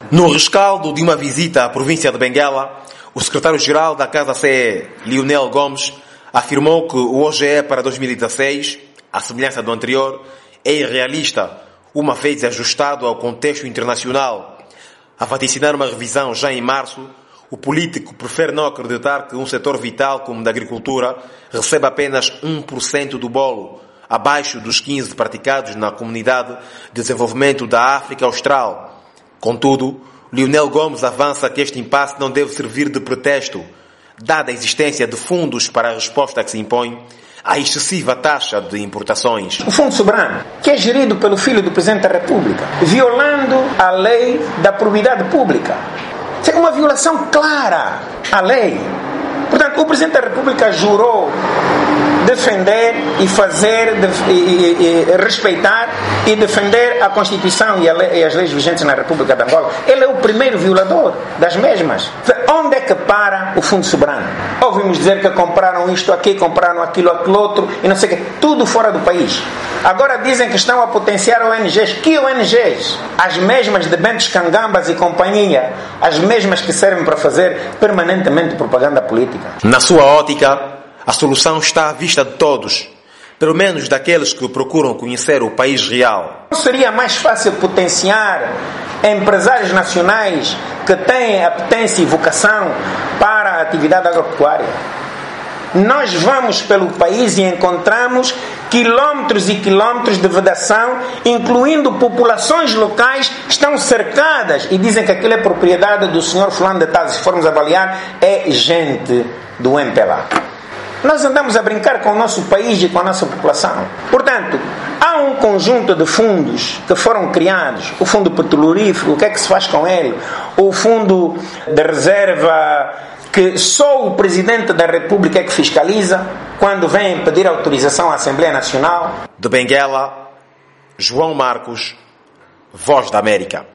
No rescaldo de uma visita à província de Benguela, o secretário-geral da Casa CE, Lionel Gomes, afirmou que o OGE para 2016, à semelhança do anterior, é irrealista, uma vez ajustado ao contexto internacional. A vaticinar uma revisão já em março, o político prefere não acreditar que um setor vital como o da agricultura receba apenas 1% do bolo, abaixo dos 15% praticados na Comunidade de Desenvolvimento da África Austral. Contudo, Lionel Gomes avança que este impasse não deve servir de pretexto, dada a existência de fundos para a resposta que se impõe à excessiva taxa de importações. O Fundo Soberano, que é gerido pelo filho do Presidente da República, violando a lei da probidade pública. É uma violação clara à lei. Portanto, o Presidente da República jurou defender e fazer, respeitar e defender a Constituição e as leis vigentes na República de Angola. Ele é o primeiro violador das mesmas. Onde é que para o Fundo Soberano? Ouvimos dizer que compraram isto aqui, compraram aquilo outro e não sei o quê. Tudo fora do país. Agora dizem que estão a potenciar ONGs. Que ONGs? As mesmas de Bentes Cangambas e companhia. As mesmas que servem para fazer permanentemente propaganda política. Na sua ótica, a solução está à vista de todos, pelo menos daqueles que procuram conhecer o país real. Não seria mais fácil potenciar empresários nacionais que têm apetência e vocação para a atividade agropecuária? Nós vamos pelo país e encontramos quilómetros e quilómetros de vedação, incluindo populações locais que estão cercadas e dizem que aquilo é propriedade do senhor fulano de tal. Se formos avaliar, é gente do MPLA. Nós andamos a brincar com o nosso país e com a nossa população. Portanto, há um conjunto de fundos que foram criados. O fundo petrolífero, o que é que se faz com ele? O fundo de reserva que só o Presidente da República é que fiscaliza quando vem pedir autorização à Assembleia Nacional. De Benguela, João Marcos, Voz da América.